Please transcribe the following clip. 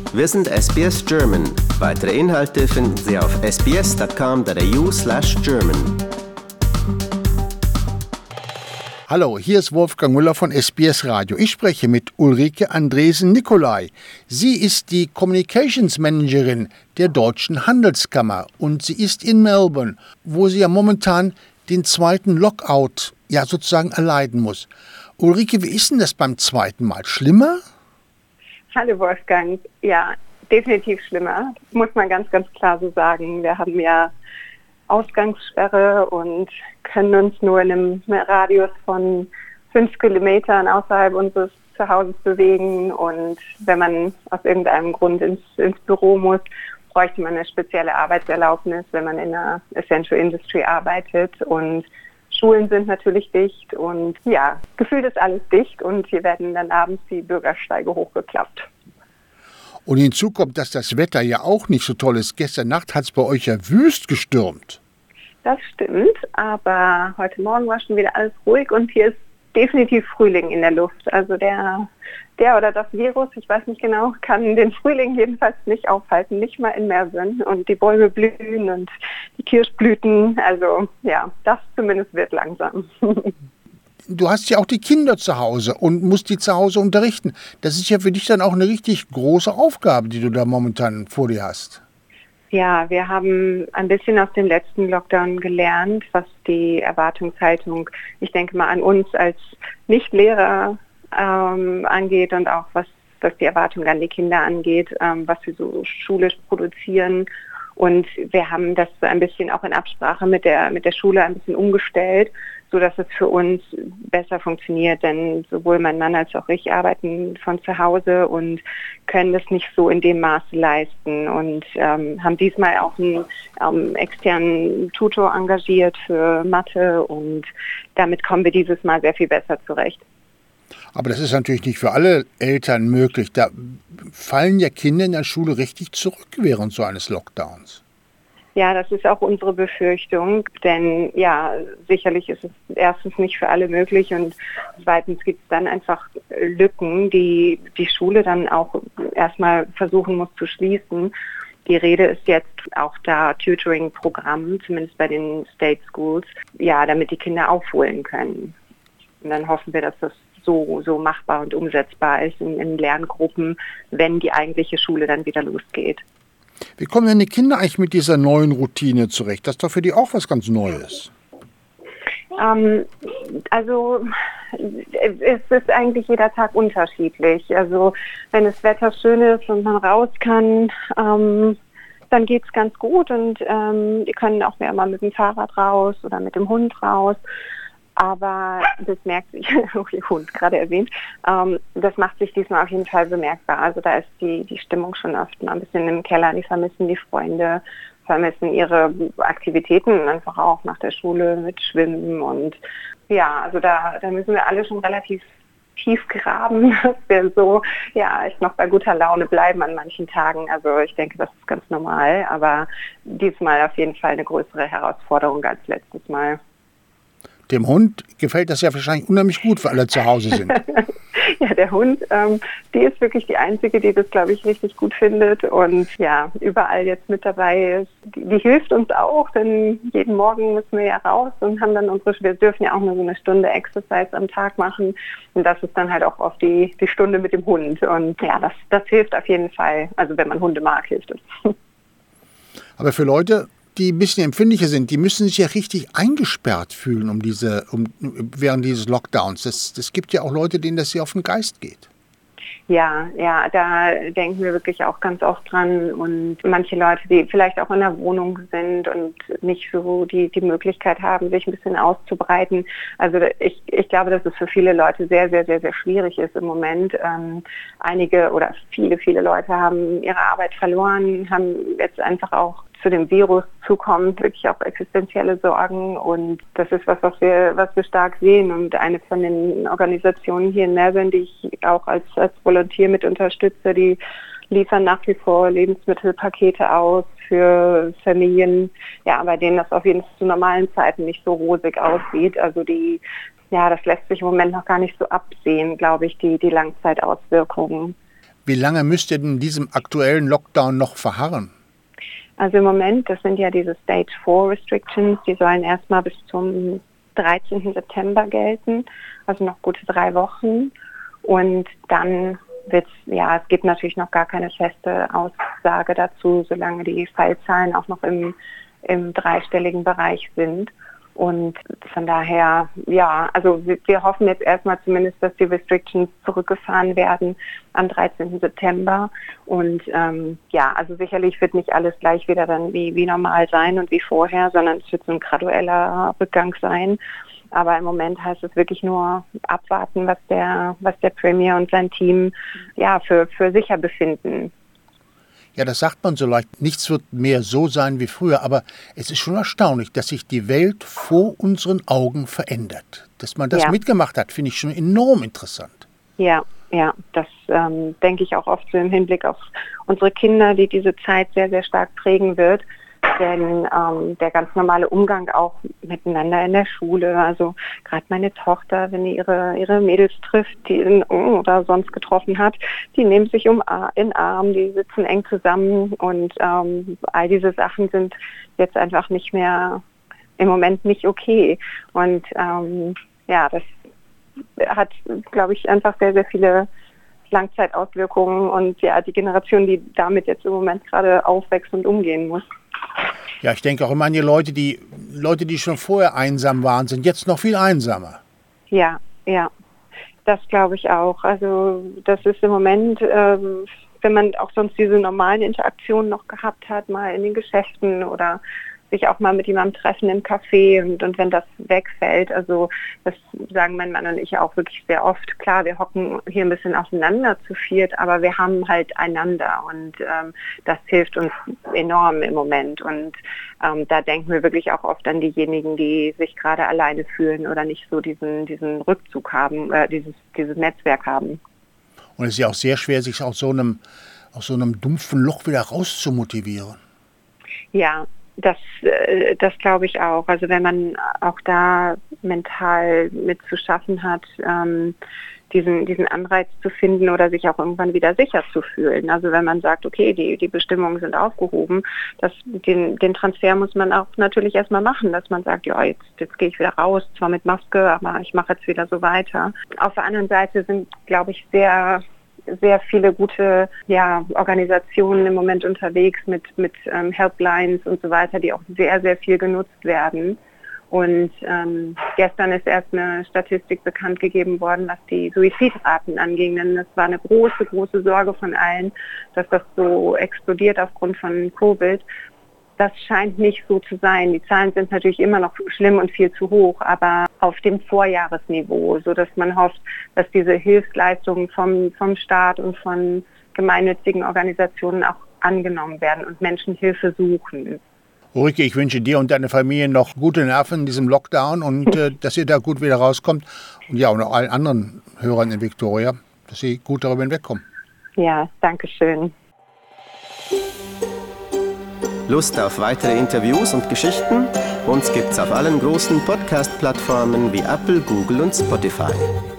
Wir sind SBS German. Weitere Inhalte finden Sie auf sbs.com.au/German. Hallo, hier ist Wolfgang Müller von SBS Radio. Ich spreche mit Ulrike Andresen-Nicolai. Sie ist die Communications Managerin der Deutschen Handelskammer und sie ist in Melbourne, wo sie ja momentan den zweiten Lockout sozusagen erleiden muss. Ulrike, wie ist denn das beim zweiten Mal? Schlimmer? Hallo Wolfgang. Ja, definitiv schlimmer. Das muss man ganz, ganz klar so sagen. Wir haben ja Ausgangssperre und können uns nur in einem Radius von 5 Kilometern außerhalb unseres Zuhauses bewegen. Und wenn man aus irgendeinem Grund ins Büro muss, bräuchte man eine spezielle Arbeitserlaubnis, wenn man in einer Essential Industry arbeitet. Und Schulen sind natürlich dicht und ja, gefühlt ist alles dicht und hier werden dann abends die Bürgersteige hochgeklappt. Und hinzu kommt, dass das Wetter ja auch nicht so toll ist. Gestern Nacht hat es bei euch ja wüst gestürmt. Das stimmt, aber heute Morgen war schon wieder alles ruhig und hier ist definitiv Frühling in der Luft. Also der oder das Virus, ich weiß nicht genau, kann den Frühling jedenfalls nicht aufhalten, nicht mal in Melbourne. Und die Bäume blühen und die Kirschblüten, also ja, das zumindest wird langsam. Du hast ja auch die Kinder zu Hause und musst die zu Hause unterrichten. Das ist ja für dich dann auch eine richtig große Aufgabe, die du da momentan vor dir hast. Ja, wir haben ein bisschen aus dem letzten Lockdown gelernt, was die Erwartungshaltung, ich denke mal, an uns als Nicht-Lehrer angeht und auch was die Erwartung an die Kinder angeht, was wir so schulisch produzieren. Und wir haben das so ein bisschen auch in Absprache mit der Schule ein bisschen umgestellt, sodass es für uns besser funktioniert, denn sowohl mein Mann als auch ich arbeiten von zu Hause und können das nicht so in dem Maße leisten und haben diesmal auch einen externen Tutor engagiert für Mathe und damit kommen wir dieses Mal sehr viel besser zurecht. Aber das ist natürlich nicht für alle Eltern möglich. Da fallen ja Kinder in der Schule richtig zurück während so eines Lockdowns. Ja, das ist auch unsere Befürchtung, denn ja, sicherlich ist es erstens nicht für alle möglich und zweitens gibt es dann einfach Lücken, die Schule dann auch erstmal versuchen muss zu schließen. Die Rede ist jetzt auch da Tutoring-Programm, zumindest bei den State Schools, ja, damit die Kinder aufholen können. Und dann hoffen wir, dass das so machbar und umsetzbar ist in Lerngruppen, wenn die eigentliche Schule dann wieder losgeht. Wie kommen denn die Kinder eigentlich mit dieser neuen Routine zurecht? Das ist doch für die auch was ganz Neues. Also es ist eigentlich jeder Tag unterschiedlich. Also wenn das Wetter schön ist und man raus kann, dann geht es ganz gut und die können auch mehr mal mit dem Fahrrad raus oder mit dem Hund raus. Aber das merkt sich, ihr Hund gerade erwähnt, das macht sich diesmal auf jeden Fall bemerkbar. Also da ist die Stimmung schon oft mal ein bisschen im Keller. Die vermissen die Freunde, vermissen ihre Aktivitäten einfach auch nach der Schule mit Schwimmen. Und ja, also da müssen wir alle schon relativ tief graben, dass wir so echt noch bei guter Laune bleiben an manchen Tagen. Also ich denke, das ist ganz normal. Aber diesmal auf jeden Fall eine größere Herausforderung als letztes Mal. Dem Hund gefällt das ja wahrscheinlich unheimlich gut, weil alle zu Hause sind. Ja, der Hund, die ist wirklich die Einzige, die das, glaube ich, richtig gut findet und ja, überall jetzt mit dabei ist. Die hilft uns auch, denn jeden Morgen müssen wir ja raus und haben dann wir dürfen ja auch nur so eine Stunde Exercise am Tag machen und das ist dann halt auch oft die Stunde mit dem Hund und ja, das hilft auf jeden Fall. Also wenn man Hunde mag, hilft es. Aber für Leute, die ein bisschen empfindlicher sind, die müssen sich ja richtig eingesperrt fühlen während dieses Lockdowns. Das gibt ja auch Leute, denen das hier auf den Geist geht. Ja, da denken wir wirklich auch ganz oft dran und manche Leute, die vielleicht auch in der Wohnung sind und nicht so die Möglichkeit haben, sich ein bisschen auszubreiten. Also ich glaube, dass es für viele Leute sehr, sehr, sehr, sehr schwierig ist im Moment. Einige oder viele Leute haben ihre Arbeit verloren, haben jetzt einfach auch zu dem Virus zukommt, wirklich auch existenzielle Sorgen und das ist was wir stark sehen und eine von den Organisationen hier in Melbourne, die ich auch als Volontier mit unterstütze, die liefern nach wie vor Lebensmittelpakete aus für Familien, ja, bei denen das auf jeden Fall zu normalen Zeiten nicht so rosig aussieht. Also das lässt sich im Moment noch gar nicht so absehen, glaube ich, die Langzeitauswirkungen. Wie lange müsst ihr denn in diesem aktuellen Lockdown noch verharren? Also im Moment, das sind ja diese Stage 4 Restrictions, die sollen erstmal bis zum 13. September gelten, also noch gute 3 Wochen. Und dann es gibt natürlich noch gar keine feste Aussage dazu, solange die Fallzahlen auch noch im dreistelligen Bereich sind. Und von daher, also wir hoffen jetzt erstmal zumindest, dass die Restrictions zurückgefahren werden am 13. September. Und also sicherlich wird nicht alles gleich wieder dann wie normal sein und wie vorher, sondern es wird so ein gradueller Rückgang sein. Aber im Moment heißt es wirklich nur abwarten, was der Premier und sein Team für sicher befinden. Ja, das sagt man so leicht. Nichts wird mehr so sein wie früher. Aber es ist schon erstaunlich, dass sich die Welt vor unseren Augen verändert. Dass man das mitgemacht hat, finde ich schon enorm interessant. Ja, das denke ich auch oft so im Hinblick auf unsere Kinder, die diese Zeit sehr, sehr stark prägen wird. Denn der ganz normale Umgang auch miteinander in der Schule, also gerade meine Tochter, wenn die ihre Mädels trifft, die oder sonst getroffen hat, die nehmen sich in den Arm, die sitzen eng zusammen und all diese Sachen sind jetzt einfach nicht mehr, im Moment nicht okay. Und das hat, glaube ich, einfach sehr, sehr viele Langzeitauswirkungen und die Generation, die damit jetzt im Moment gerade aufwächst und umgehen muss. Ja, ich denke auch immer an die Leute, die schon vorher einsam waren, sind jetzt noch viel einsamer. Ja, das glaube ich auch. Also das ist im Moment, wenn man auch sonst diese normalen Interaktionen noch gehabt hat, mal in den Geschäften oder sich auch mal mit jemandem treffen im Café und wenn das wegfällt, also das sagen mein Mann und ich auch wirklich sehr oft, klar, wir hocken hier ein bisschen aufeinander zu viert, aber wir haben halt einander und das hilft uns enorm im Moment und da denken wir wirklich auch oft an diejenigen, die sich gerade alleine fühlen oder nicht so diesen Rückzug haben, dieses Netzwerk haben. Und es ist ja auch sehr schwer, sich aus so einem dumpfen Loch wieder rauszumotivieren. Ja, das glaube ich auch. Also wenn man auch da mental mit zu schaffen hat, diesen Anreiz zu finden oder sich auch irgendwann wieder sicher zu fühlen. Also wenn man sagt, okay, die Bestimmungen sind aufgehoben, den Transfer muss man auch natürlich erstmal machen, dass man sagt, ja, jetzt gehe ich wieder raus, zwar mit Maske, aber ich mache jetzt wieder so weiter. Auf der anderen Seite sind, glaube ich, sehr viele gute Organisationen im Moment unterwegs mit Helplines und so weiter, die auch sehr, sehr viel genutzt werden. Und gestern ist erst eine Statistik bekannt gegeben worden, was die Suizidraten anging. Denn das war eine große, große Sorge von allen, dass das so explodiert aufgrund von Covid. Das scheint nicht so zu sein. Die Zahlen sind natürlich immer noch schlimm und viel zu hoch, aber auf dem Vorjahresniveau, sodass man hofft, dass diese Hilfsleistungen vom Staat und von gemeinnützigen Organisationen auch angenommen werden und Menschen Hilfe suchen. Ulrike, ich wünsche dir und deiner Familie noch gute Nerven in diesem Lockdown und dass ihr da gut wieder rauskommt. Und und auch allen anderen Hörern in Victoria, dass sie gut darüber hinwegkommen. Ja, danke schön. Lust auf weitere Interviews und Geschichten? Uns gibt's auf allen großen Podcast-Plattformen wie Apple, Google und Spotify.